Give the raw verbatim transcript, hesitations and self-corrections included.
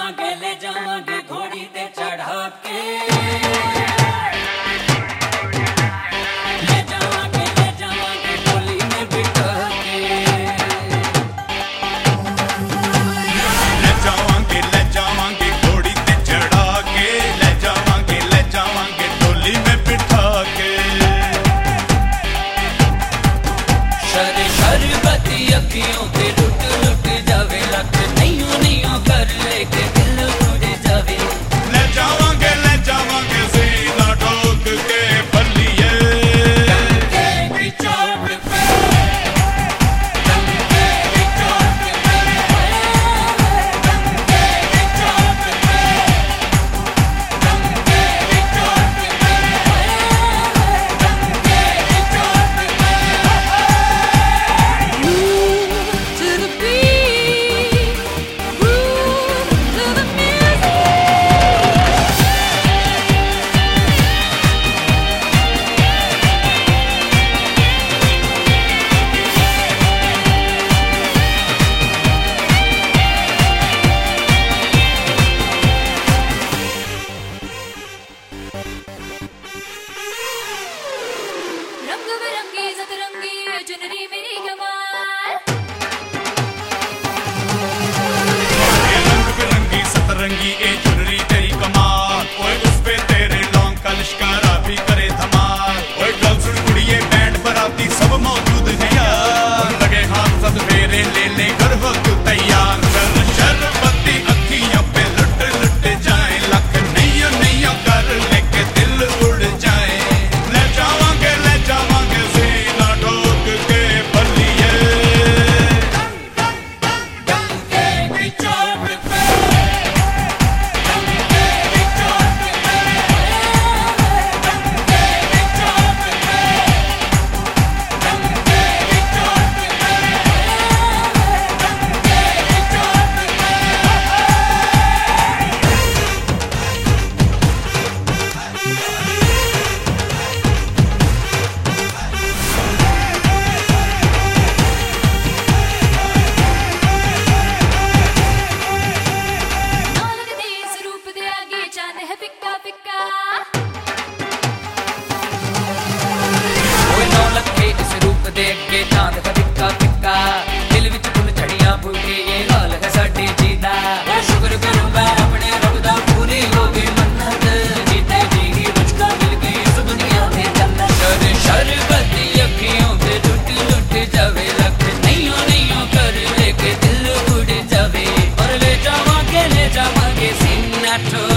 जावांगे ले जावांगे घोड़ी ते चढ़ा के ले जावांगे ले जावांगे डोली में बिठा के ले जावांगे ले जावांगे घोड़ी ते चढ़ा के ले जावांगे ले जावांगे डोली में बिठा के शर शरबती अखियों पे लुट लुट जावे लख नहीं नहीं कर लेके दिल उड़ जावे ले जावांगे ले जावांगे सीना ठोक के बल्लिए डंके की चोट पे डंके की चोट पे डंके की चोट पे डंके की चोट पे डंके की चोट पे to the beat, groove to the music. रंग बिरंगी सतरंगी चुनरी मेरी कमाल ये रंग बिरंगी सतरंगी ए चुनरी तेरी कमाल ओए उस पे तेरे लौंग का लिश्कारा भी करे धमाल ओए गल सुन कुड़िए बैंड बराती सब मौजूद है यार लगे हाथ सब फेरे ले ले कर वक्त तैयार कर शरबती अखियों पे लुट लुट जाए लख नैया नैया कर लेके दिल उड़ जाए ले जावांगे ले जावांगे सीना ठोक के बल्लिए डंके की चोट पे डंके की चोट पे डंके की चोट पे डंके की चोट पे डंके की चोट पे नालक दे इस रूप दे आगे चांद है फिक्का फिक्का ओए नालक दे इस रूप दे आगे चांद है फिक्का फिक्का दिल विच फुल झड़ियां फूटे ये हाल है साडे जी दा ओए शुक्र करूं मैं अपने रब दा पूरी हो गई मन्नत जीते जी ही मुझको मिल गई इस दुनिया में जन्नत शर शरबती अखियों पे लुट लुट जावे लख नहीं नहीं कर लेके दिल उड़ जावे और ले जावांगे ले जावांगे सीना ठोक